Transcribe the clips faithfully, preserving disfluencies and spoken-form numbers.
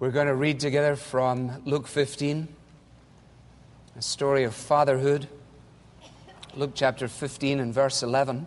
We're going to read together from Luke fifteen, a story of fatherhood. Luke chapter fifteen and verse eleven.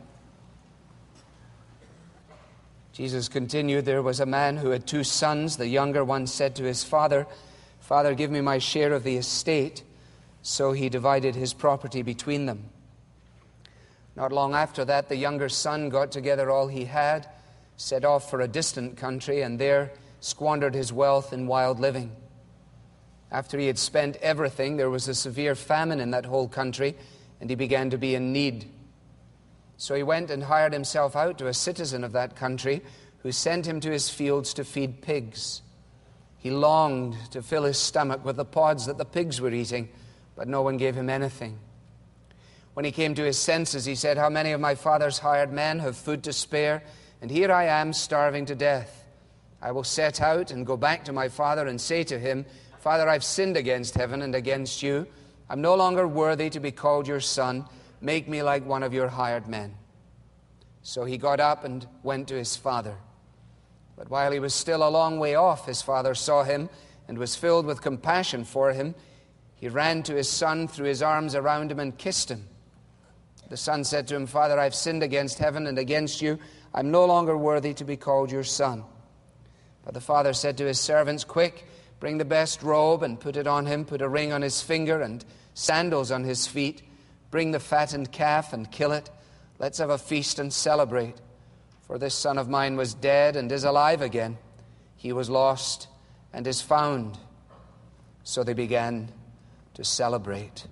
Jesus continued, "There was a man who had two sons. The younger one said to his father, 'Father, give me my share of the estate.' So he divided his property between them. Not long after that, the younger son got together all he had, set off for a distant country, and there squandered his wealth in wild living. After he had spent everything, there was a severe famine in that whole country, and he began to be in need. So he went and hired himself out to a citizen of that country, who sent him to his fields to feed pigs. He longed to fill his stomach with the pods that the pigs were eating, but no one gave him anything. When he came to his senses, he said, 'How many of my father's hired men have food to spare, and here I am starving to death. I will set out and go back to my father and say to him, Father, I've sinned against heaven and against you. I'm no longer worthy to be called your son. Make me like one of your hired men.' So he got up and went to his father. But while he was still a long way off, his father saw him and was filled with compassion for him. He ran to his son, threw his arms around him, and kissed him. The son said to him, 'Father, I've sinned against heaven and against you. I'm no longer worthy to be called your son.' But the father said to his servants, 'Quick, bring the best robe and put it on him. Put a ring on his finger and sandals on his feet. Bring the fattened calf and kill it. Let's have a feast and celebrate. For this son of mine was dead and is alive again. He was lost and is found.' So they began to celebrate."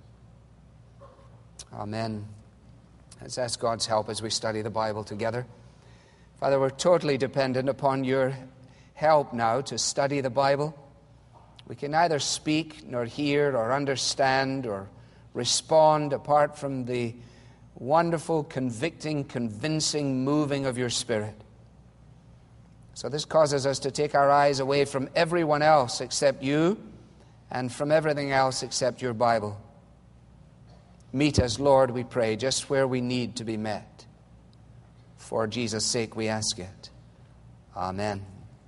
Amen. Let's ask God's help as we study the Bible together. Father, we're totally dependent upon your help now to study the Bible. We can neither speak nor hear or understand or respond apart from the wonderful, convicting, convincing moving of your Spirit. So this causes us to take our eyes away from everyone else except you and from everything else except your Bible. Meet us, Lord, we pray, just where we need to be met. For Jesus' sake we ask it. Amen.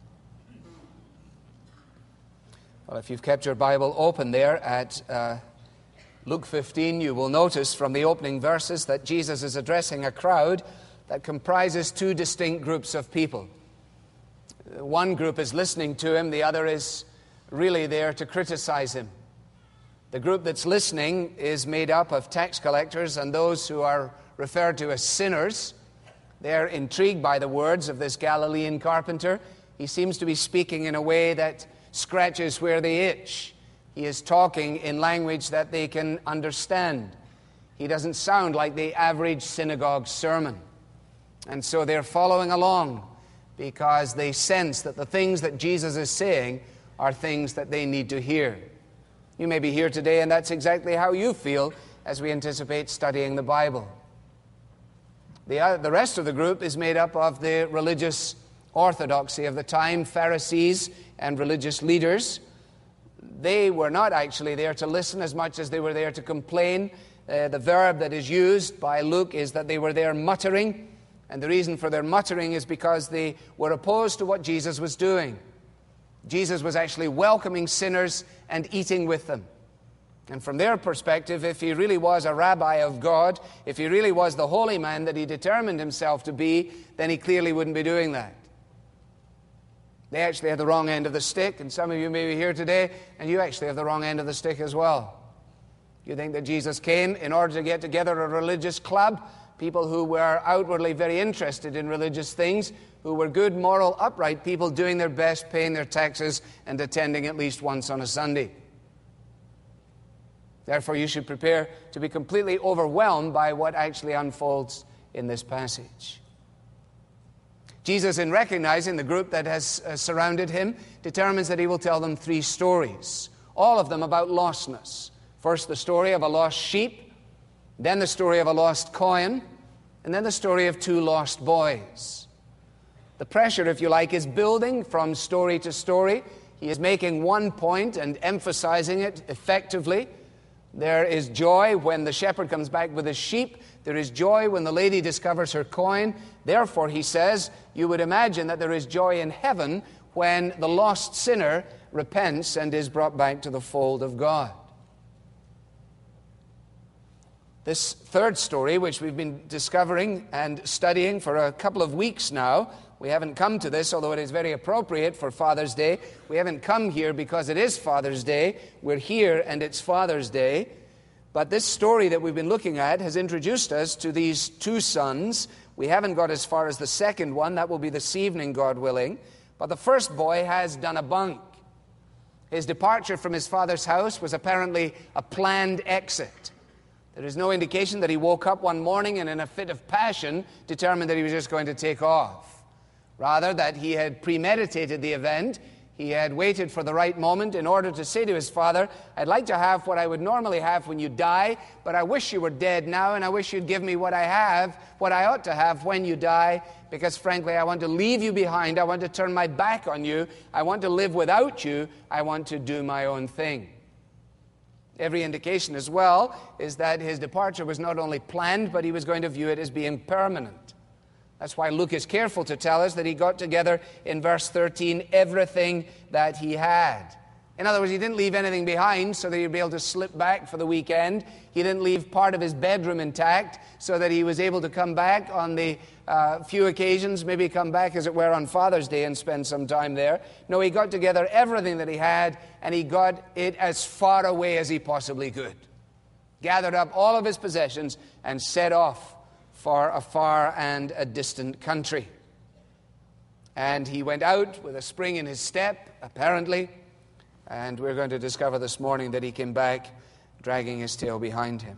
Well, if you've kept your Bible open there at uh, Luke fifteen, you will notice from the opening verses that Jesus is addressing a crowd that comprises two distinct groups of people. One group is listening to him, the other is really there to criticize him. The group that's listening is made up of tax collectors and those who are referred to as sinners. They're intrigued by the words of this Galilean carpenter. He seems to be speaking in a way that scratches where they itch. He is talking in language that they can understand. He doesn't sound like the average synagogue sermon. And so they're following along because they sense that the things that Jesus is saying are things that they need to hear. You may be here today and that's exactly how you feel as we anticipate studying the Bible. The, uh, the rest of the group is made up of the religious orthodoxy of the time, Pharisees and religious leaders. They were not actually there to listen as much as they were there to complain. Uh, the verb that is used by Luke is that they were there muttering, and the reason for their muttering is because they were opposed to what Jesus was doing. Jesus was actually welcoming sinners and eating with them. And from their perspective, if he really was a rabbi of God, if he really was the holy man that he determined himself to be, then he clearly wouldn't be doing that. They actually had the wrong end of the stick, and some of you may be here today, and you actually have the wrong end of the stick as well. You think that Jesus came in order to get together a religious club, people who were outwardly very interested in religious things, who were good, moral, upright people doing their best, paying their taxes, and attending at least once on a Sunday. Therefore, you should prepare to be completely overwhelmed by what actually unfolds in this passage. Jesus, in recognizing the group that has uh, surrounded him, determines that he will tell them three stories, all of them about lostness. First, the story of a lost sheep, then the story of a lost coin, and then the story of two lost boys. The pressure, if you like, is building from story to story. He is making one point and emphasizing it effectively. There is joy when the shepherd comes back with his sheep. There is joy when the lady discovers her coin. Therefore, he says, you would imagine that there is joy in heaven when the lost sinner repents and is brought back to the fold of God. This third story, which we've been discovering and studying for a couple of weeks now, we haven't come to this, although it is very appropriate for Father's Day. We haven't come here because it is Father's Day. We're here and it's Father's Day. But this story that we've been looking at has introduced us to these two sons. We haven't got as far as the second one. That will be this evening, God willing. But the first boy has done a bunk. His departure from his father's house was apparently a planned exit. There is no indication that he woke up one morning and in a fit of passion determined that he was just going to take off. Rather, that he had premeditated the event. He had waited for the right moment in order to say to his father, I'd like to have what I would normally have when you die, but I wish you were dead now, and I wish you'd give me what I have, what I ought to have when you die, because frankly, I want to leave you behind. I want to turn my back on you. I want to live without you. I want to do my own thing. Every indication as well is that his departure was not only planned, but he was going to view it as being permanent. That's why Luke is careful to tell us that he got together in verse thirteen everything that he had. In other words, he didn't leave anything behind so that he'd be able to slip back for the weekend. He didn't leave part of his bedroom intact so that he was able to come back on the uh, few occasions, maybe come back, as it were, on Father's Day and spend some time there. No, he got together everything that he had, and he got it as far away as he possibly could. Gathered up all of his possessions and set off for a far and a distant country. And he went out with a spring in his step, apparently, and we're going to discover this morning that he came back dragging his tail behind him.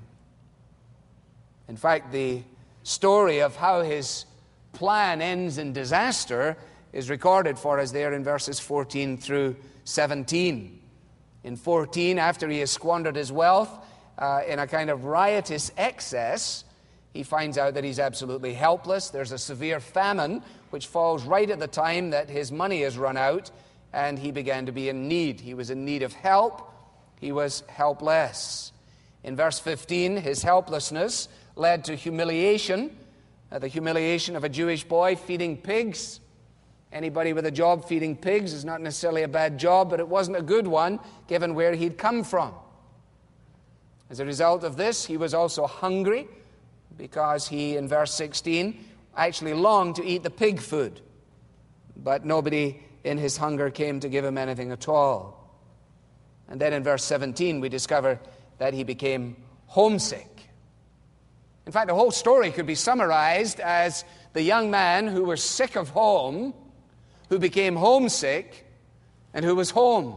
In fact, the story of how his plan ends in disaster is recorded for us there in verses fourteen through seventeen. In fourteen, after he has squandered his wealth uh, in a kind of riotous excess, he finds out that he's absolutely helpless. There's a severe famine which falls right at the time that his money has run out, and he began to be in need. He was in need of help. He was helpless. In verse fifteen, his helplessness led to humiliation, uh, the humiliation of a Jewish boy feeding pigs. Anybody with a job feeding pigs is not necessarily a bad job, but it wasn't a good one given where he'd come from. As a result of this, he was also hungry because he, in verse sixteen, actually longed to eat the pig food. But nobody in his hunger came to give him anything at all. And then in verse seventeen, we discover that he became homesick. In fact, the whole story could be summarized as the young man who was sick of home, who became homesick, and who was home.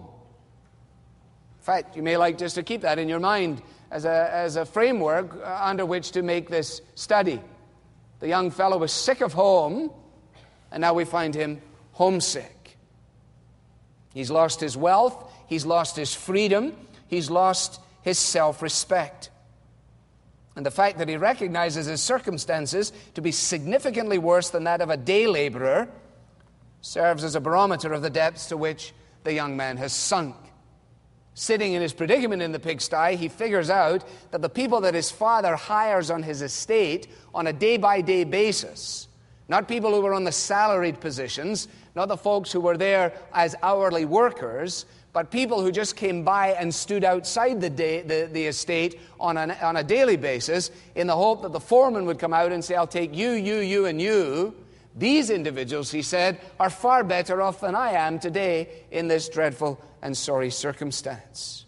In fact, you may like just to keep that in your mind as a, as a framework under which to make this study. The young fellow was sick of home, and now we find him homesick. He's lost his wealth, he's lost his freedom, he's lost his self-respect. And the fact that he recognizes his circumstances to be significantly worse than that of a day laborer serves as a barometer of the depths to which the young man has sunk. Sitting in his predicament in the pigsty, he figures out that the people that his father hires on his estate on a day-by-day basis, not people who were on the salaried positions, not the folks who were there as hourly workers, but people who just came by and stood outside the, day, the, the estate on, an, on a daily basis in the hope that the foreman would come out and say, I'll take you, you, you, and you. These individuals, he said, are far better off than I am today in this dreadful and sorry circumstance.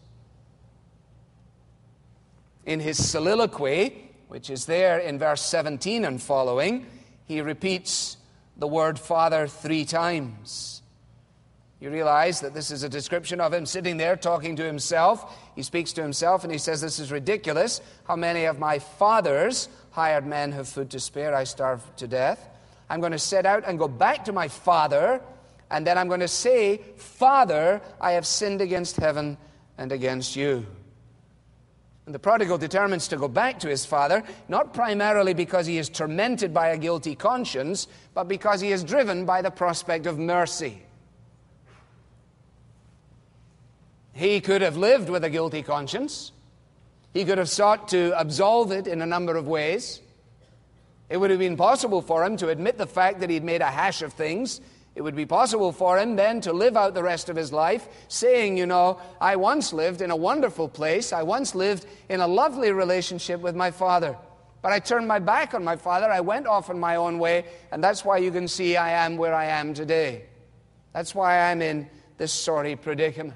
In his soliloquy, which is there in verse seventeen and following, he repeats the word Father three times. You realize that this is a description of him sitting there talking to himself. He speaks to himself and he says, this is ridiculous. How many of my father's hired men have food to spare? I starve to death. I'm going to set out and go back to my father, and then I'm going to say, Father, I have sinned against heaven and against you. And the prodigal determines to go back to his father, not primarily because he is tormented by a guilty conscience, but because he is driven by the prospect of mercy. He could have lived with a guilty conscience. He could have sought to absolve it in a number of ways. It would have been possible for him to admit the fact that he'd made a hash of things It would be possible for him then to live out the rest of his life saying, you know, I once lived in a wonderful place. I once lived in a lovely relationship with my father. But I turned my back on my father. I went off on my own way. And that's why you can see I am where I am today. That's why I'm in this sorry predicament.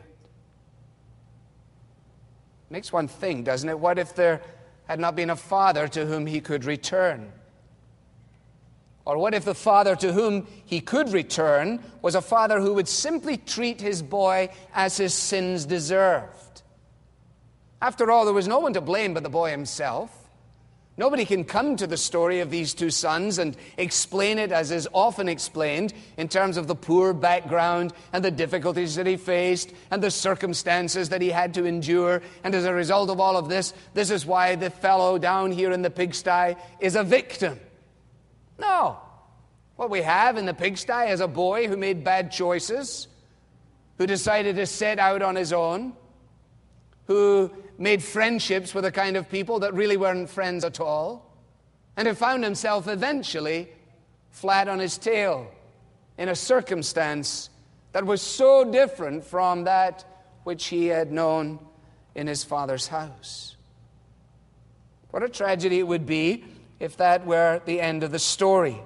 Makes one think, doesn't it? What if there had not been a father to whom he could return? Or what if the father to whom he could return was a father who would simply treat his boy as his sins deserved? After all, there was no one to blame but the boy himself. Nobody can come to the story of these two sons and explain it as is often explained in terms of the poor background and the difficulties that he faced and the circumstances that he had to endure. And as a result of all of this, this is why the fellow down here in the pigsty is a victim. No. What we have in the pigsty is a boy who made bad choices, who decided to set out on his own, who made friendships with a kind of people that really weren't friends at all, and who found himself eventually flat on his tail in a circumstance that was so different from that which he had known in his father's house. What a tragedy it would be if that were the end of the story.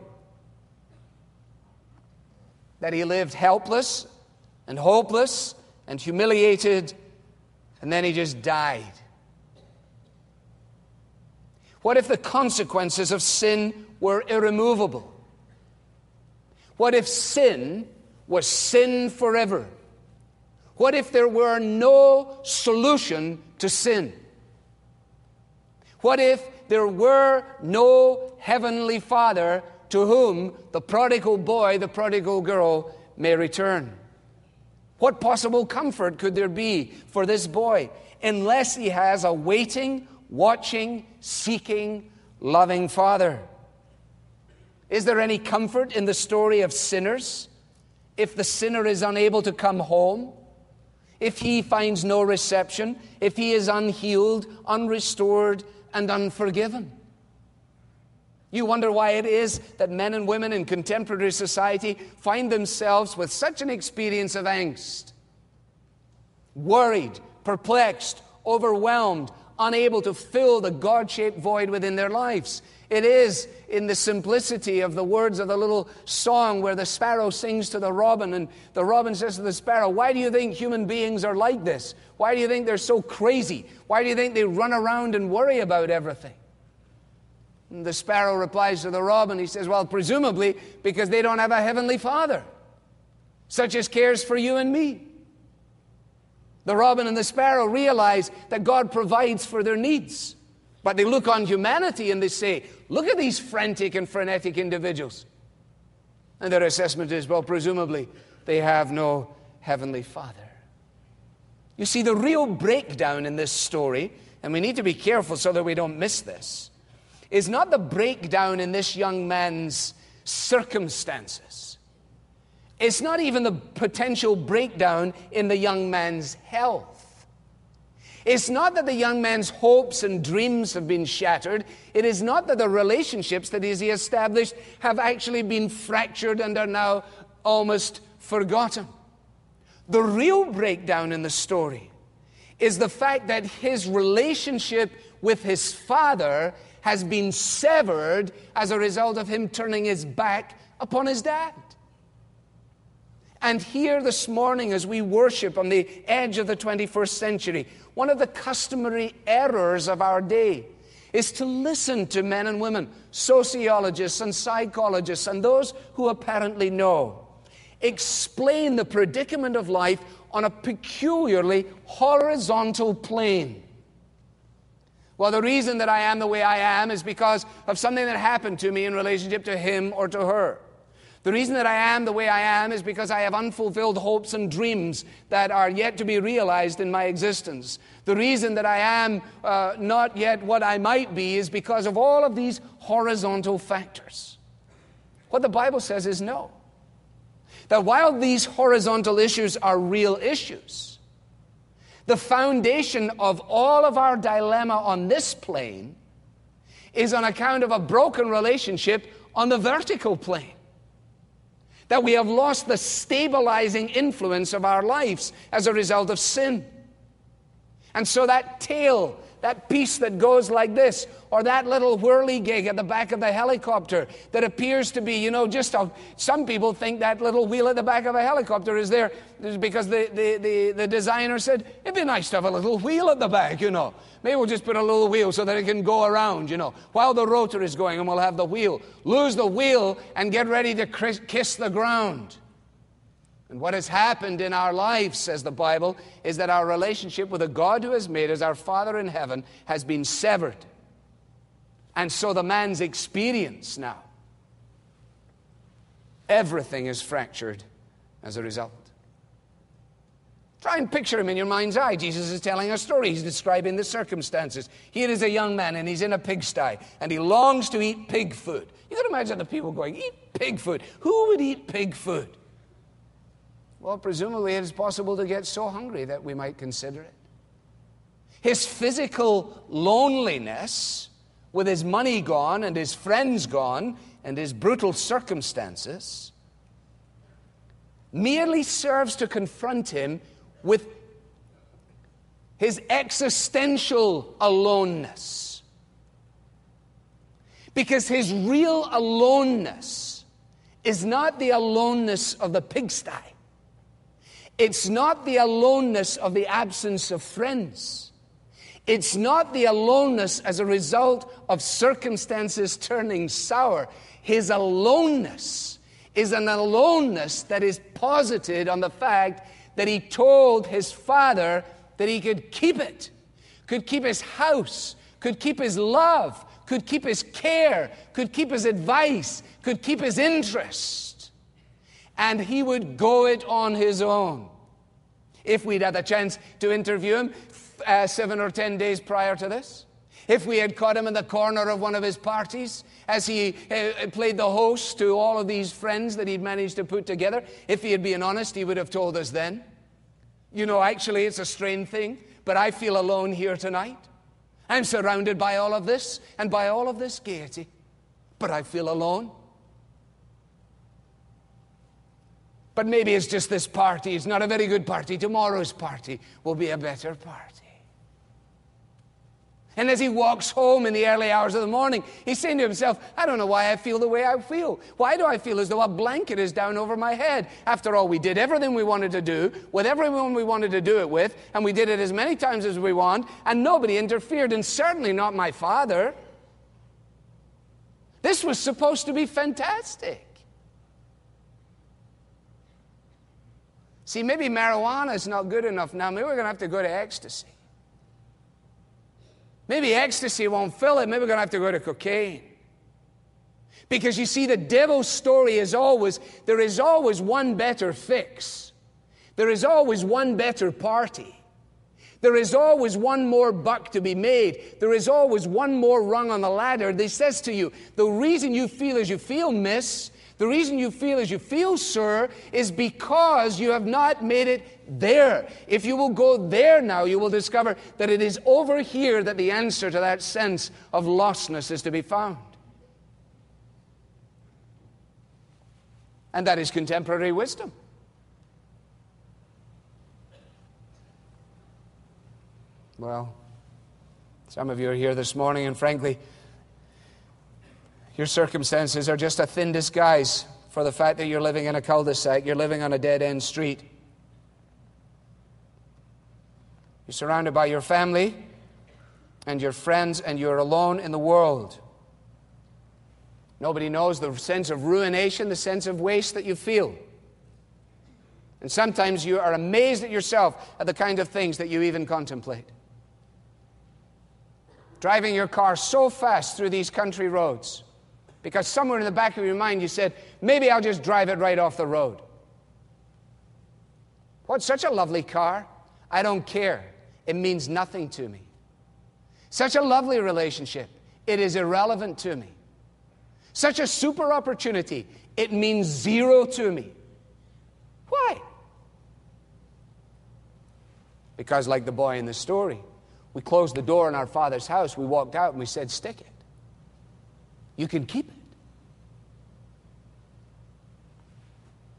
That he lived helpless and hopeless and humiliated, and then he just died. What if the consequences of sin were irremovable? What if sin was sin forever? What if there were no solution to sin? What if there were no heavenly Father to whom the prodigal boy, the prodigal girl may return? What possible comfort could there be for this boy unless he has a waiting, watching, seeking, loving Father? Is there any comfort in the story of sinners if the sinner is unable to come home? If he finds no reception? If he is unhealed, unrestored, and unforgiven? You wonder why it is that men and women in contemporary society find themselves with such an experience of angst. Worried, perplexed, overwhelmed, unable to fill the God-shaped void within their lives. It is in the simplicity of the words of the little song where the sparrow sings to the robin, and the robin says to the sparrow, "Why do you think human beings are like this? Why do you think they're so crazy? Why do you think they run around and worry about everything?" And the sparrow replies to the robin, he says, "Well, presumably because they don't have a heavenly Father, such as cares for you and me." The robin and the sparrow realize that God provides for their needs. But they look on humanity and they say, "Look at these frantic and frenetic individuals." And their assessment is, well, presumably they have no heavenly Father. You see, the real breakdown in this story, and we need to be careful so that we don't miss this, is not the breakdown in this young man's circumstances. It's not even the potential breakdown in the young man's health. It's not that the young man's hopes and dreams have been shattered. It is not that the relationships that he established have actually been fractured and are now almost forgotten. The real breakdown in the story is the fact that his relationship with his father has been severed as a result of him turning his back upon his dad. And here this morning, as we worship on the edge of the twenty-first century, one of the customary errors of our day is to listen to men and women, sociologists and psychologists, and those who apparently know, explain the predicament of life on a peculiarly horizontal plane. Well, the reason that I am the way I am is because of something that happened to me in relationship to him or to her. The reason that I am the way I am is because I have unfulfilled hopes and dreams that are yet to be realized in my existence. The reason that I am uh, not yet what I might be is because of all of these horizontal factors. What the Bible says is no. That while these horizontal issues are real issues, the foundation of all of our dilemma on this plane is on account of a broken relationship on the vertical plane. That we have lost the stabilizing influence of our lives as a result of sin. And so that tail, that piece that goes like this, or that little whirligig at the back of the helicopter that appears to be, you know, just a, some people think that little wheel at the back of a helicopter is there because the, the, the, the designer said, it'd be nice to have a little wheel at the back, you know. Maybe we'll just put a little wheel so that it can go around, you know, while the rotor is going, and we'll have the wheel. Lose the wheel and get ready to kiss the ground. And what has happened in our lives, says the Bible, is that our relationship with the God who has made us our Father in heaven has been severed. And so the man's experience now, everything is fractured as a result. Try and picture him in your mind's eye. Jesus is telling a story. He's describing the circumstances. Here is a young man, and he's in a pigsty, and he longs to eat pig food. You can imagine the people going, eat pig food. Who would eat pig food? Well, presumably it is possible to get so hungry that we might consider it. His physical loneliness, with his money gone and his friends gone and his brutal circumstances, merely serves to confront him with his existential aloneness. Because his real aloneness is not the aloneness of the pigsty. It's not the aloneness of the absence of friends. It's not the aloneness as a result of circumstances turning sour. His aloneness is an aloneness that is posited on the fact that he told his father that he could keep it, could keep his house, could keep his love, could keep his care, could keep his advice, could keep his interest. And he would go it on his own. If we'd had a chance to interview him uh, seven or ten days prior to this, if we had caught him in the corner of one of his parties as he uh, played the host to all of these friends that he'd managed to put together, if he had been honest, he would have told us then, you know, actually it's a strange thing, but I feel alone here tonight. I'm surrounded by all of this and by all of this gaiety, but I feel alone. But maybe it's just this party. It's not a very good party. Tomorrow's party will be a better party. And as he walks home in the early hours of the morning, he's saying to himself, I don't know why I feel the way I feel. Why do I feel as though a blanket is down over my head? After all, we did everything we wanted to do, with everyone we wanted to do it with, and we did it as many times as we want, and nobody interfered, and certainly not my father. This was supposed to be fantastic. See, maybe marijuana is not good enough now. Maybe we're going to have to go to ecstasy. Maybe ecstasy won't fill it. Maybe we're going to have to go to cocaine. Because you see, the devil's story is always, there is always one better fix. There is always one better party. There is always one more buck to be made. There is always one more rung on the ladder. He says to you, the reason you feel as you feel, miss, the reason you feel as you feel, sir, is because you have not made it there. If you will go there now, you will discover that it is over here that the answer to that sense of lostness is to be found. And that is contemporary wisdom. Well, some of you are here this morning, and frankly, your circumstances are just a thin disguise for the fact that you're living in a cul-de-sac, you're living on a dead-end street. You're surrounded by your family and your friends, and you're alone in the world. Nobody knows the sense of ruination, the sense of waste that you feel. And sometimes you are amazed at yourself at the kind of things that you even contemplate. Driving your car so fast through these country roads, because somewhere in the back of your mind you said, maybe I'll just drive it right off the road. What, such a lovely car? I don't care. It means nothing to me. Such a lovely relationship. It is irrelevant to me. Such a super opportunity. It means zero to me. Why? Because like the boy in the story, we closed the door in our father's house, we walked out and we said, stick it. You can keep it.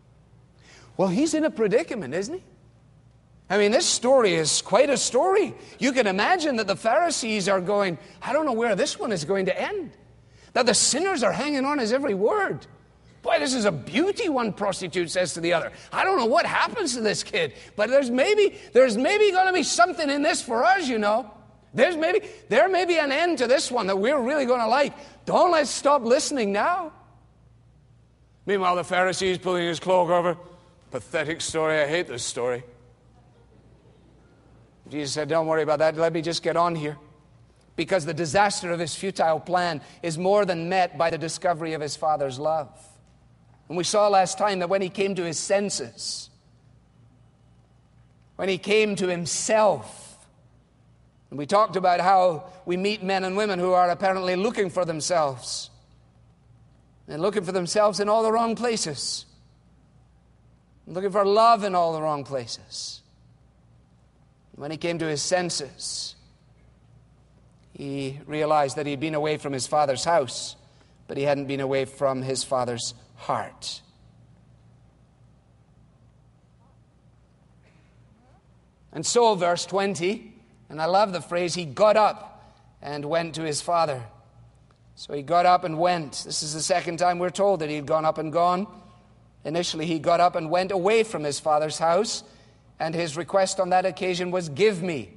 Well, he's in a predicament, isn't he? I mean, this story is quite a story. You can imagine that the Pharisees are going, I don't know where this one is going to end. That the sinners are hanging on his every word. Boy, this is a beauty, one prostitute says to the other. I don't know what happens to this kid, but there's maybe, there's maybe going to be something in this for us, you know. There's maybe, there may be an end to this one that we're really going to like. Don't let's stop listening now. Meanwhile, the Pharisee's pulling his cloak over. Pathetic story. I hate this story. Jesus said, don't worry about that. Let me just get on here. Because the disaster of his futile plan is more than met by the discovery of his Father's love. And we saw last time that when he came to his senses, when he came to himself, and we talked about how we meet men and women who are apparently looking for themselves, and looking for themselves in all the wrong places, looking for love in all the wrong places. When he came to his senses, he realized that he'd been away from his Father's house, but he hadn't been away from his Father's heart. And so, verse twenty, and I love the phrase, he got up and went to his Father. So he got up and went. This is the second time we're told that he had gone up and gone. Initially, he got up and went away from his Father's house, and his request on that occasion was, give me.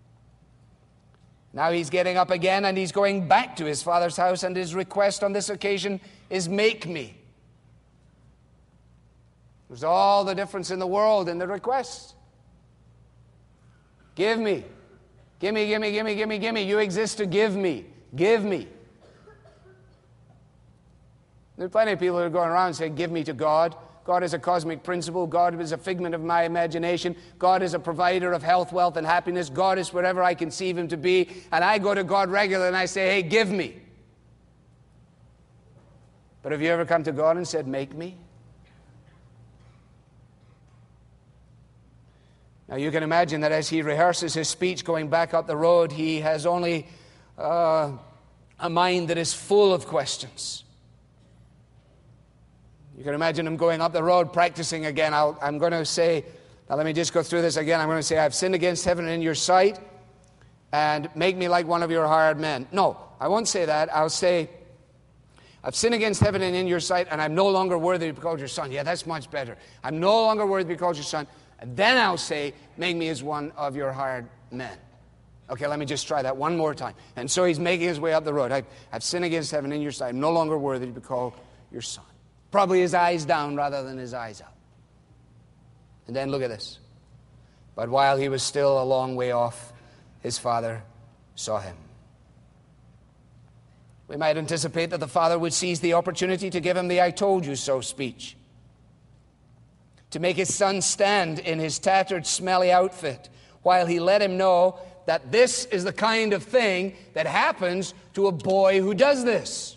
Now he's getting up again and he's going back to his Father's house, and his request on this occasion is, make me. There's all the difference in the world in the request. Give me. Give me, give me, give me, give me, give me. You exist to give me. Give me. There are plenty of people who are going around saying, give me to God. God is a cosmic principle. God is a figment of my imagination. God is a provider of health, wealth, and happiness. God is wherever I conceive him to be. And I go to God regularly and I say, hey, give me. But have you ever come to God and said, make me? Now you can imagine that as he rehearses his speech going back up the road, he has only uh, a mind that is full of questions. You can imagine him going up the road, practicing again. I'll, I'm going to say, now let me just go through this again. I'm going to say, I've sinned against heaven and in your sight, and make me like one of your hired men. No, I won't say that. I'll say, I've sinned against heaven and in your sight, and I'm no longer worthy to be called your son. Yeah, that's much better. I'm no longer worthy to be called your son. And then I'll say, make me as one of your hired men. Okay, let me just try that one more time. And so he's making his way up the road. I've, I've sinned against heaven and in your sight. I'm no longer worthy to be called your son. Probably his eyes down rather than his eyes up. And then look at this. But while he was still a long way off, his Father saw him. We might anticipate that the Father would seize the opportunity to give him the I told you so speech. To make his son stand in his tattered, smelly outfit while he let him know that this is the kind of thing that happens to a boy who does this.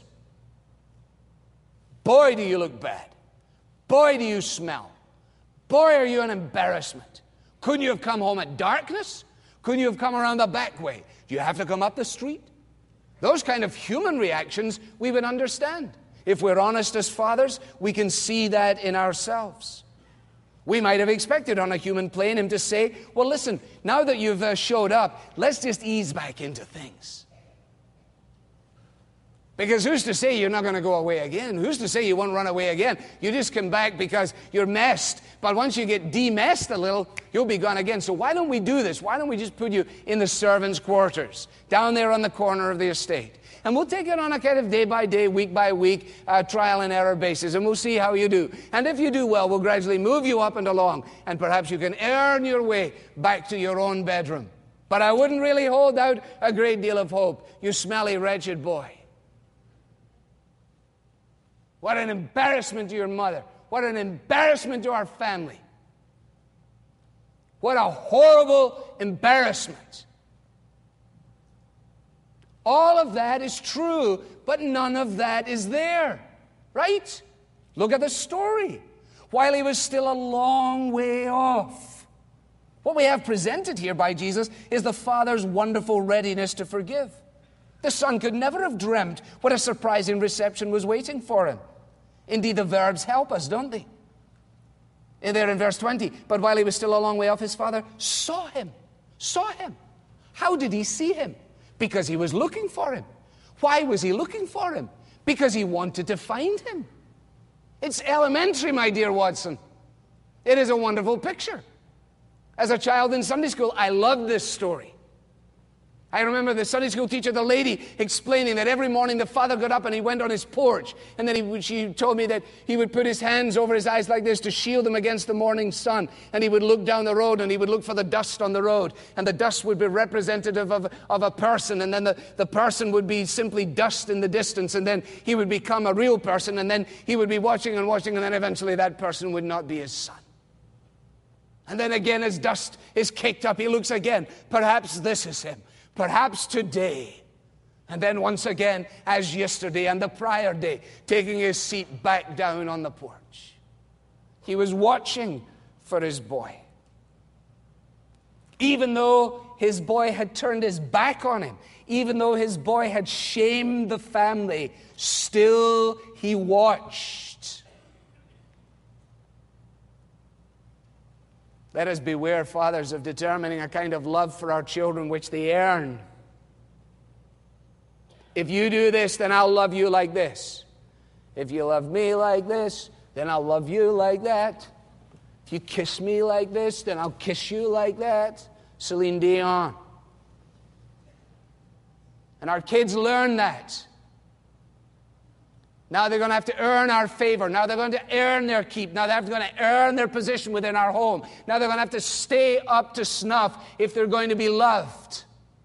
Boy, do you look bad. Boy, do you smell. Boy, are you an embarrassment. Couldn't you have come home at darkness? Couldn't you have come around the back way? Do you have to come up the street? Those kind of human reactions we would understand. If we're honest as fathers, we can see that in ourselves. We might have expected on a human plane him to say, well, listen, now that you've uh, showed up, let's just ease back into things. Because who's to say you're not going to go away again? Who's to say you won't run away again? You just come back because you're messed. But once you get de-messed a little, you'll be gone again. So why don't we do this? Why don't we just put you in the servants' quarters, down there on the corner of the estate? And we'll take it on a kind of day by day, week by week, uh, trial and error basis, and we'll see how you do. And if you do well, we'll gradually move you up and along, and perhaps you can earn your way back to your own bedroom. But I wouldn't really hold out a great deal of hope, you smelly, wretched boy. What an embarrassment to your mother. What an embarrassment to our family. What a horrible embarrassment. All of that is true, but none of that is there. Right? Look at the story. While he was still a long way off. What we have presented here by Jesus is the Father's wonderful readiness to forgive. The Son could never have dreamt what a surprising reception was waiting for him. Indeed, the verbs help us, don't they? And there in verse twenty, but while he was still a long way off, his father saw him. Saw him. How did he see him? Because he was looking for him. Why was he looking for him? Because he wanted to find him. It's elementary, my dear Watson. It is a wonderful picture. As a child in Sunday school, I loved this story. I remember the Sunday school teacher, the lady, explaining that every morning the father got up and he went on his porch. And then he, she told me that he would put his hands over his eyes like this to shield them against the morning sun. And he would look down the road and he would look for the dust on the road. And the dust would be representative of, of a person. And then the, the person would be simply dust in the distance. And then he would become a real person. And then he would be watching and watching. And then eventually that person would not be his son. And then again, as dust is kicked up, he looks again. Perhaps this is him. Perhaps today. And then once again, as yesterday and the prior day, taking his seat back down on the porch. He was watching for his boy. Even though his boy had turned his back on him, even though his boy had shamed the family, still he watched. Let us beware, fathers, of determining a kind of love for our children which they earn. If you do this, then I'll love you like this. If you love me like this, then I'll love you like that. If you kiss me like this, then I'll kiss you like that. Celine Dion. And our kids learn that. Now they're going to have to earn our favor. Now they're going to earn their keep. Now they're going to earn their position within our home. Now they're going to have to stay up to snuff if they're going to be loved.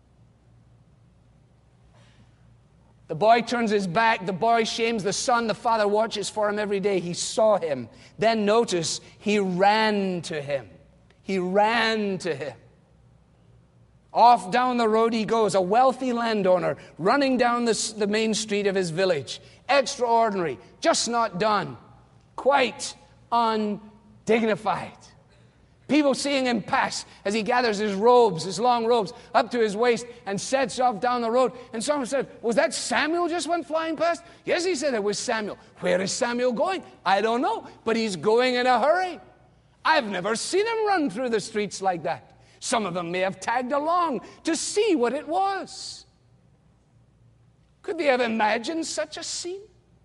The boy turns his back. The boy shames the son. The father watches for him every day. He saw him. Then notice, he ran to him. He ran to him. Off down the road he goes, a wealthy landowner running down the, the main street of his village. Extraordinary, just not done. Quite undignified. People seeing him pass as he gathers his robes, his long robes, up to his waist and sets off down the road. And someone said, was that Samuel just went flying past? Yes, he said, it was Samuel. Where is Samuel going? I don't know, but he's going in a hurry. I've never seen him run through the streets like that. Some of them may have tagged along to see what it was. Could they have imagined such a scene?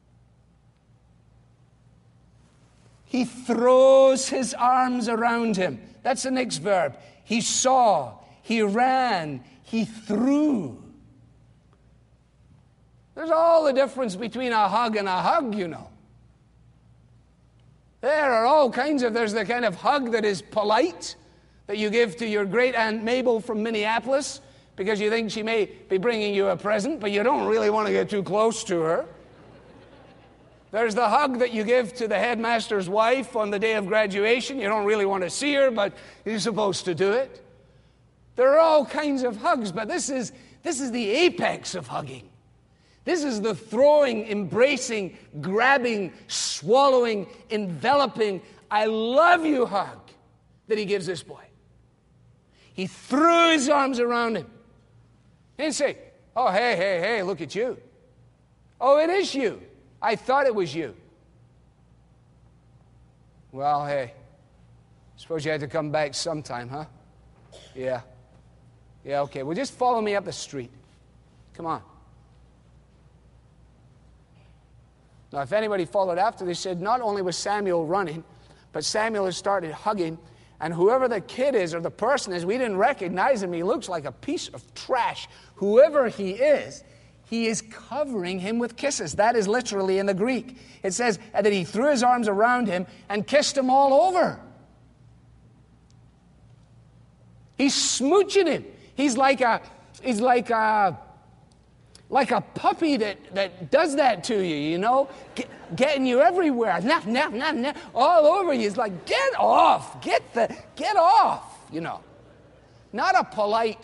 He throws his arms around him. That's the next verb. He saw, he ran, he threw. There's all the difference between a hug and a hug, you know. There are all kinds of, there's the kind of hug that is polite, that you give to your great Aunt Mabel from Minneapolis, because you think she may be bringing you a present, but you don't really want to get too close to her. There's the hug that you give to the headmaster's wife on the day of graduation. You don't really want to see her, but you're supposed to do it. There are all kinds of hugs, but this is, this is the apex of hugging. This is the throwing, embracing, grabbing, swallowing, enveloping, I love you hug that he gives this boy. He threw his arms around him. He didn't say, oh, hey, hey, hey, look at you. Oh, it is you. I thought it was you. Well, hey, suppose you had to come back sometime, huh? Yeah. Yeah, okay. Well, just follow me up the street. Come on. Now, if anybody followed after, they said not only was Samuel running, but Samuel has started hugging, and whoever the kid is or the person is, we didn't recognize him. He looks like a piece of trash. Whoever he is, he is covering him with kisses. That is literally in the Greek. It says that he threw his arms around him and kissed him all over. He's smooching him. He's like a, he's like a, like a puppy that, that does that to you, you know, Get, getting you everywhere, nah, nah, nah, nah, all over you. It's like, get off, get the, get off, you know. Not a polite,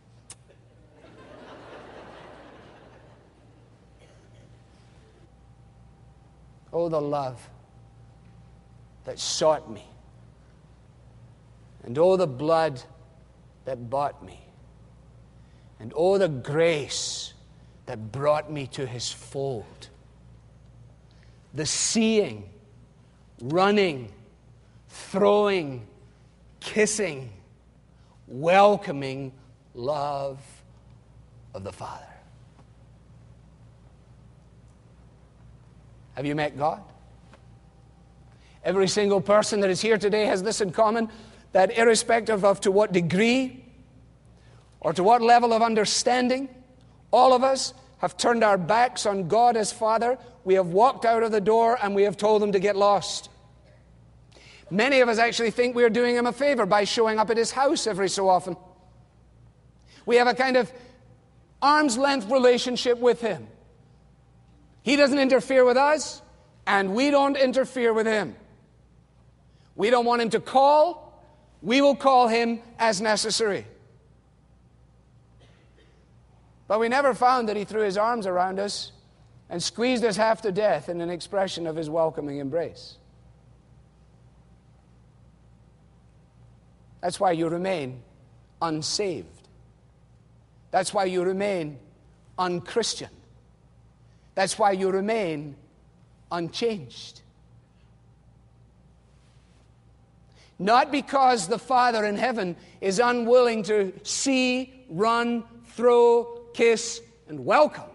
oh, the love that sought me, and oh, the blood that bought me, and oh, the grace that brought me to his fold. The seeing, running, throwing, kissing, welcoming love of the Father. Have you met God? Every single person that is here today has this in common, that irrespective of to what degree or to what level of understanding, all of us have turned our backs on God as Father. We have walked out of the door and we have told Him to get lost. Many of us actually think we are doing Him a favor by showing up at His house every so often. We have a kind of arm's length relationship with Him. He doesn't interfere with us, and we don't interfere with Him. We don't want Him to call. We will call Him as necessary. But we never found that He threw His arms around us and squeezed us half to death in an expression of His welcoming embrace. That's why you remain unsaved. That's why you remain unchristian. That's why you remain unchanged. Not because the Father in heaven is unwilling to see, run, throw, kiss, and welcome,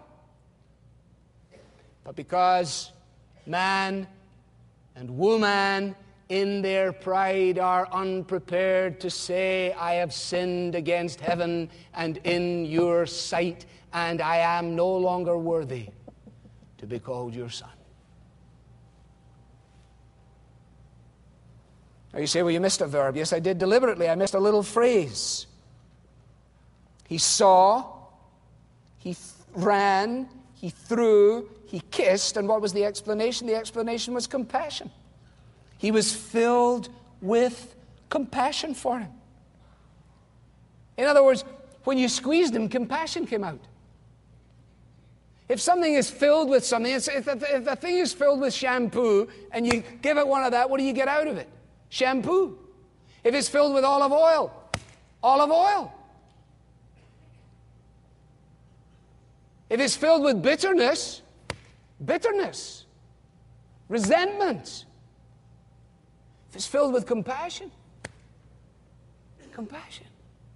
but because man and woman in their pride are unprepared to say, I have sinned against heaven and in your sight, and I am no longer worthy to be called your son. Now you say, well, you missed a verb. Yes, I did deliberately. I missed a little phrase. He saw, he th- ran, he threw, he kissed, and what was the explanation? The explanation was compassion. He was filled with compassion for him. In other words, when you squeezed him, compassion came out. If something is filled with something, if a thing is filled with shampoo and you give it one of that, what do you get out of it? Shampoo. If it's filled with olive oil, olive oil. If it's filled with bitterness, bitterness, resentment. If it's filled with compassion, compassion.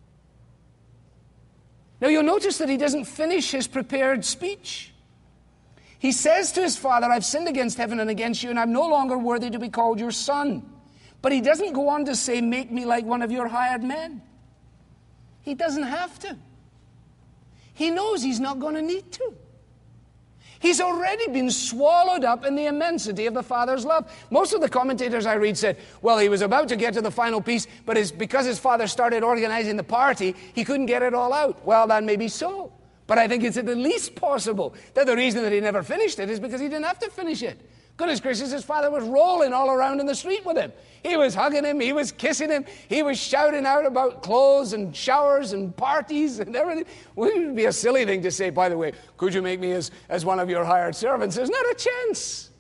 Now you'll notice that he doesn't finish his prepared speech. He says to his father, I've sinned against heaven and against you, and I'm no longer worthy to be called your son. But he doesn't go on to say, make me like one of your hired men. He doesn't have to. He knows he's not going to need to. He's already been swallowed up in the immensity of the Father's love. Most of the commentators I read said, well, he was about to get to the final piece, but it's because his father started organizing the party, he couldn't get it all out. Well, that may be so. But I think it's at the least possible that the reason that he never finished it is because he didn't have to finish it. Goodness gracious, his father was rolling all around in the street with him. He was hugging him, he was kissing him, he was shouting out about clothes and showers and parties and everything. Well, it would be a silly thing to say, by the way, could you make me as, as one of your hired servants? There's not a chance.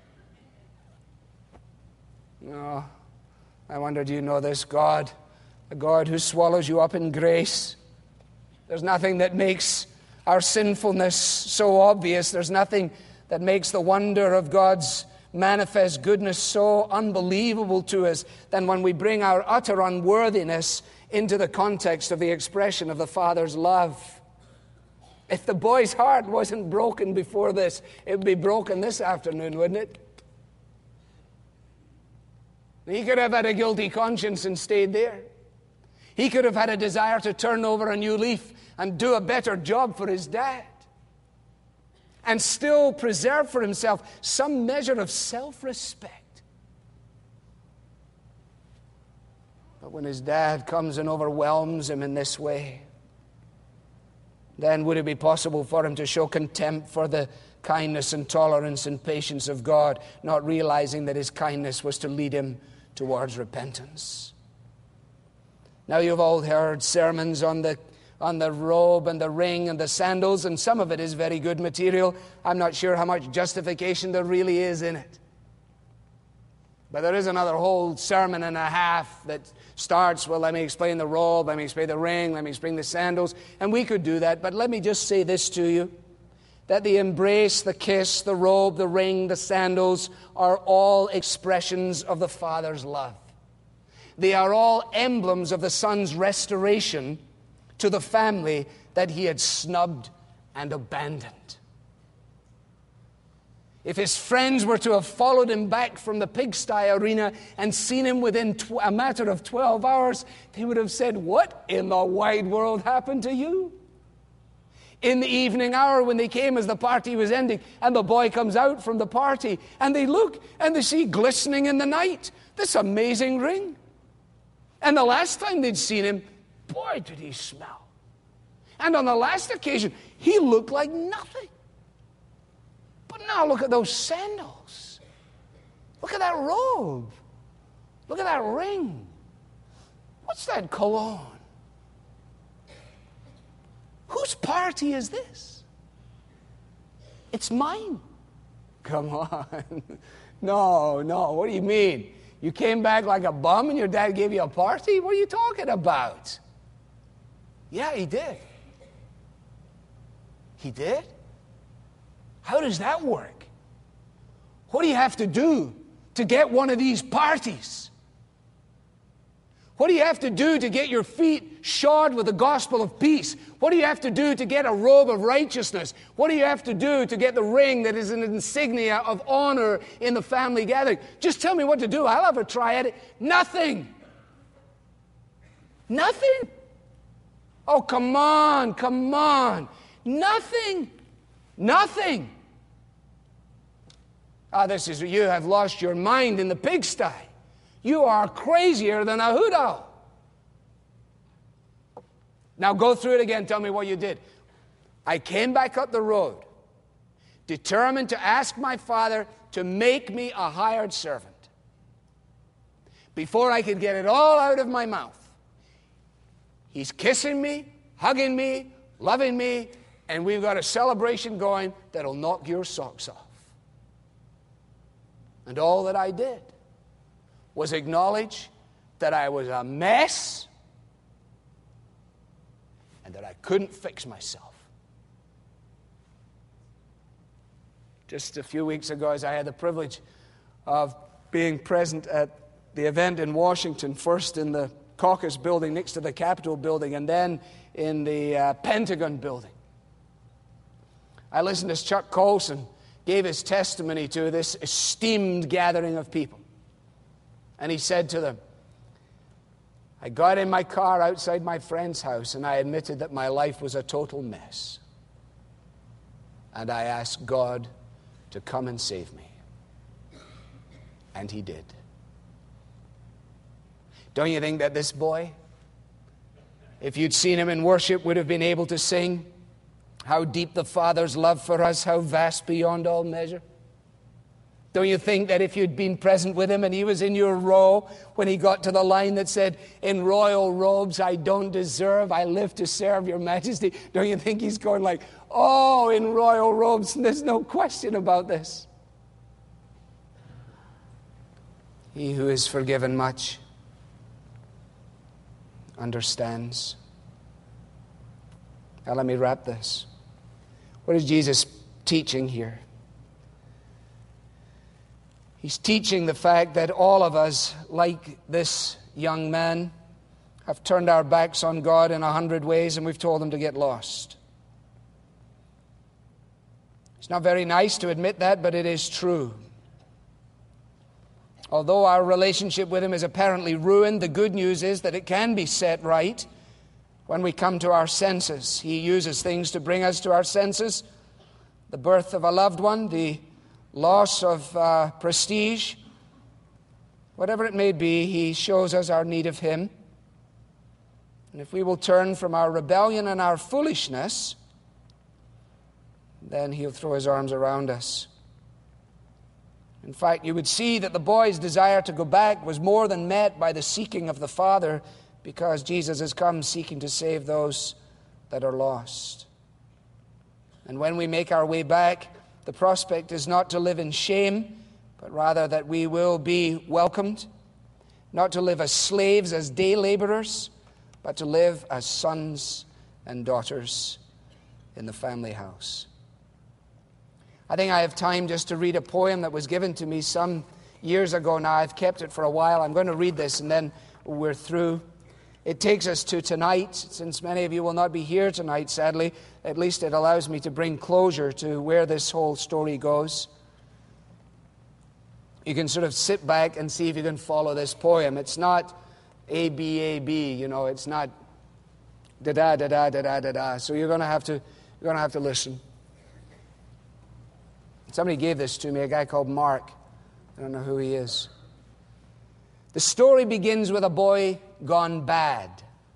No, I wonder, do you know this God? A God who swallows you up in grace. There's nothing that makes our sinfulness so obvious. There's nothing that makes the wonder of God's manifest goodness so unbelievable to us than when we bring our utter unworthiness into the context of the expression of the Father's love. If the boy's heart wasn't broken before this, it would be broken this afternoon, wouldn't it? He could have had a guilty conscience and stayed there. He could have had a desire to turn over a new leaf and do a better job for his dad, and still preserve for himself some measure of self-respect. But when his dad comes and overwhelms him in this way, then would it be possible for him to show contempt for the kindness and tolerance and patience of God, not realizing that his kindness was to lead him towards repentance? Now you've all heard sermons on the on the robe and the ring and the sandals, and some of it is very good material. I'm not sure how much justification there really is in it. But there is another whole sermon and a half that starts, well, let me explain the robe, let me explain the ring, let me explain the sandals, and we could do that. But let me just say this to you, that the embrace, the kiss, the robe, the ring, the sandals are all expressions of the Father's love. They are all emblems of the Son's restoration to the family that he had snubbed and abandoned. If his friends were to have followed him back from the pigsty arena and seen him within tw- a matter of twelve hours, they would have said, "What in the wide world happened to you?" In the evening hour when they came as the party was ending and the boy comes out from the party and they look and they see glistening in the night this amazing ring. And the last time they'd seen him, boy, did he smell. And on the last occasion, he looked like nothing. But now look at those sandals. Look at that robe. Look at that ring. What's that cologne? Whose party is this? It's mine. Come on. No, no. What do you mean? You came back like a bum and your dad gave you a party? What are you talking about? Yeah, he did. He did? How does that work? What do you have to do to get one of these parties? What do you have to do to get your feet shod with the gospel of peace? What do you have to do to get a robe of righteousness? What do you have to do to get the ring that is an insignia of honor in the family gathering? Just tell me what to do. I'll have a try at it. Nothing. Nothing. Oh, come on, come on. Nothing. Nothing. Ah, this is, you have lost your mind in the pigsty. You are crazier than a hoot owl. Now go through it again. Tell me what you did. I came back up the road, determined to ask my father to make me a hired servant. Before I could get it all out of my mouth, he's kissing me, hugging me, loving me, and we've got a celebration going that'll knock your socks off. And all that I did was acknowledge that I was a mess and that I couldn't fix myself. Just a few weeks ago, as I had the privilege of being present at the event in Washington, first in the Caucus building next to the Capitol building, and then in the uh, Pentagon building. I listened as Chuck Colson gave his testimony to this esteemed gathering of people. And he said to them, I got in my car outside my friend's house and I admitted that my life was a total mess. And I asked God to come and save me. And he did. Don't you think that this boy, if you'd seen him in worship, would have been able to sing, how deep the Father's love for us, how vast beyond all measure? Don't you think that if you'd been present with him and he was in your row when he got to the line that said, in royal robes I don't deserve, I live to serve your majesty, don't you think he's going like, oh, in royal robes, there's no question about this. He who is forgiven much understands. Now let me wrap this. What is Jesus teaching here? He's teaching the fact that all of us, like this young man, have turned our backs on God in a hundred ways and we've told him to get lost. It's not very nice to admit that, but it is true. Although our relationship with him is apparently ruined, the good news is that it can be set right when we come to our senses. He uses things to bring us to our senses. The birth of a loved one, the loss of uh, prestige, whatever it may be, he shows us our need of him. And if we will turn from our rebellion and our foolishness, then he'll throw his arms around us. In fact, you would see that the boy's desire to go back was more than met by the seeking of the Father, because Jesus has come seeking to save those that are lost. And when we make our way back, the prospect is not to live in shame, but rather that we will be welcomed, not to live as slaves, as day laborers, but to live as sons and daughters in the family house. I think I have time just to read a poem that was given to me some years ago now. I've kept it for a while. I'm going to read this and then we're through. It takes us to tonight. Since many of you will not be here tonight, sadly, at least it allows me to bring closure to where this whole story goes. You can sort of sit back and see if you can follow this poem. It's not A, B, A, B, you know, it's not da-da, da-da, da-da, da-da. So you're going to have to, you're going to have to listen. Somebody gave this to me, a guy called Mark. I don't know who he is. The story begins with a boy gone bad.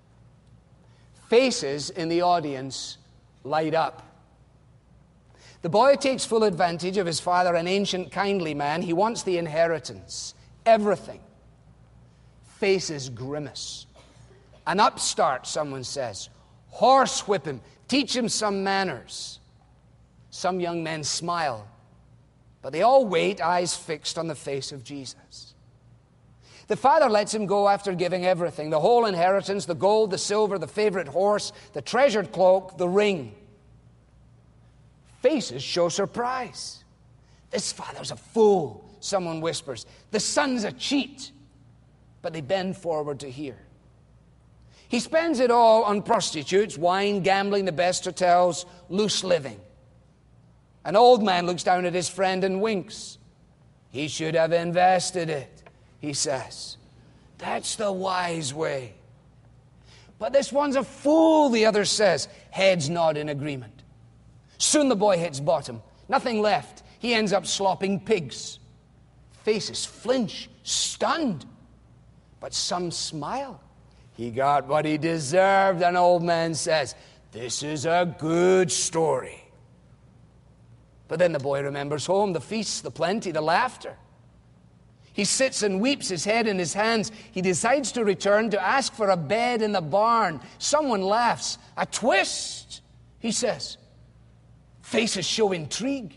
Faces in the audience light up. The boy takes full advantage of his father, an ancient, kindly man. He wants the inheritance, everything. Faces grimace. An upstart, someone says. Horsewhip him, teach him some manners. Some young men smile, but they all wait, eyes fixed on the face of Jesus. The father lets him go after giving everything, the whole inheritance, the gold, the silver, the favorite horse, the treasured cloak, the ring. Faces show surprise. This father's a fool, someone whispers. The son's a cheat. But they bend forward to hear. He spends it all on prostitutes, wine, gambling, the best hotels, loose living. An old man looks down at his friend and winks. He should have invested it, he says. That's the wise way. But this one's a fool, the other says. Heads nod in agreement. Soon the boy hits bottom. Nothing left. He ends up slopping pigs. Faces flinch, stunned. But some smile. He got what he deserved, an old man says. This is a good story. But then the boy remembers home, the feasts, the plenty, the laughter. He sits and weeps, his head in his hands. He decides to return to ask for a bed in the barn. Someone laughs. A twist, he says. Faces show intrigue.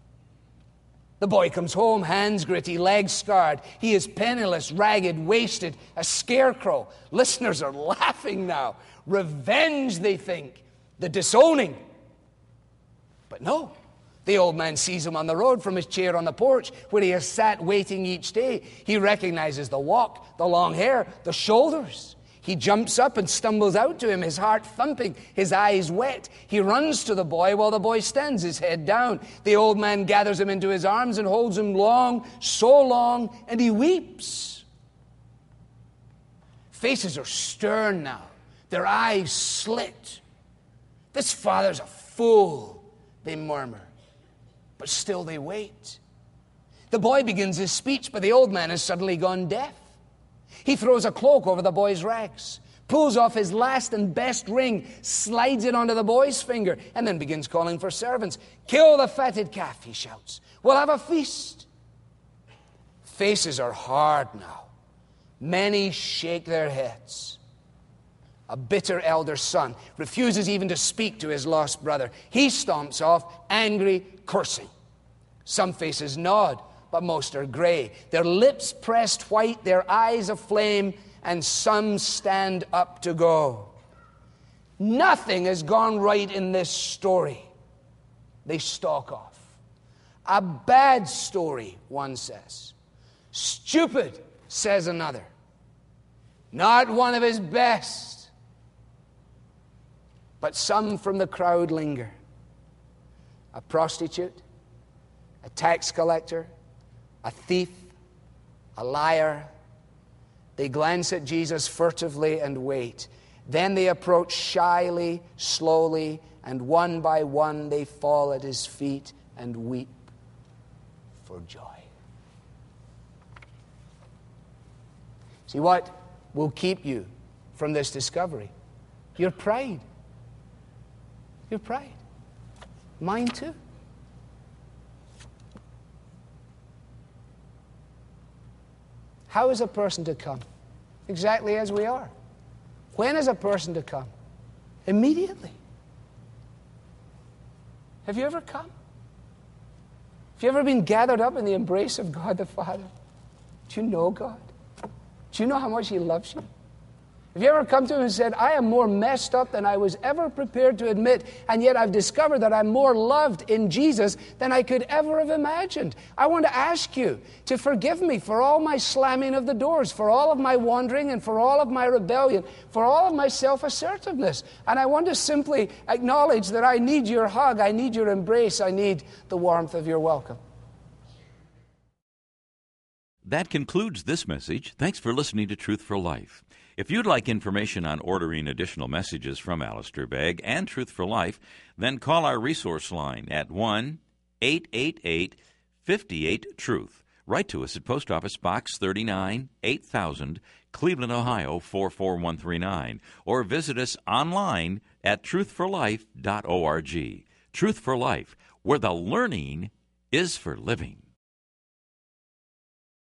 The boy comes home, hands gritty, legs scarred. He is penniless, ragged, wasted, a scarecrow. Listeners are laughing now. Revenge, they think. The disowning. But no. The old man sees him on the road from his chair on the porch where he has sat waiting each day. He recognizes the walk, the long hair, the shoulders. He jumps up and stumbles out to him, his heart thumping, his eyes wet. He runs to the boy while the boy stands, his head down. The old man gathers him into his arms and holds him long, so long, and he weeps. Faces are stern now, their eyes slit. This father's a fool, they murmur. But still they wait. The boy begins his speech, but the old man has suddenly gone deaf. He throws a cloak over the boy's rags, pulls off his last and best ring, slides it onto the boy's finger, and then begins calling for servants. Kill the fatted calf, he shouts. We'll have a feast. Faces are hard now. Many shake their heads. A bitter elder son refuses even to speak to his lost brother. He stomps off, angry, cursing. Some faces nod, but most are gray. Their lips pressed white, their eyes aflame, and some stand up to go. Nothing has gone right in this story. They stalk off. A bad story, one says. Stupid, says another. Not one of his best. But some from the crowd linger. A prostitute, a tax collector, a thief, a liar. They glance at Jesus furtively and wait. Then they approach shyly, slowly, and one by one they fall at his feet and weep for joy. See, what will keep you from this discovery? Your pride. Your pride. Mine too. How is a person to come? Exactly as we are. When is a person to come? Immediately. Have you ever come? Have you ever been gathered up in the embrace of God the Father? Do you know God? Do you know how much He loves you? Have you ever come to him and said, I am more messed up than I was ever prepared to admit, and yet I've discovered that I'm more loved in Jesus than I could ever have imagined? I want to ask you to forgive me for all my slamming of the doors, for all of my wandering, and for all of my rebellion, for all of my self-assertiveness. And I want to simply acknowledge that I need your hug, I need your embrace, I need the warmth of your welcome. That concludes this message. Thanks for listening to Truth for Life. If you'd like information on ordering additional messages from Alistair Begg and Truth for Life, then call our resource line at one eight eight eight, five eight, truth. Write to us at Post Office Box thirty-nine, eight thousand, Cleveland, Ohio, four four one three nine, or visit us online at truth for life dot org. Truth for Life, where the learning is for living.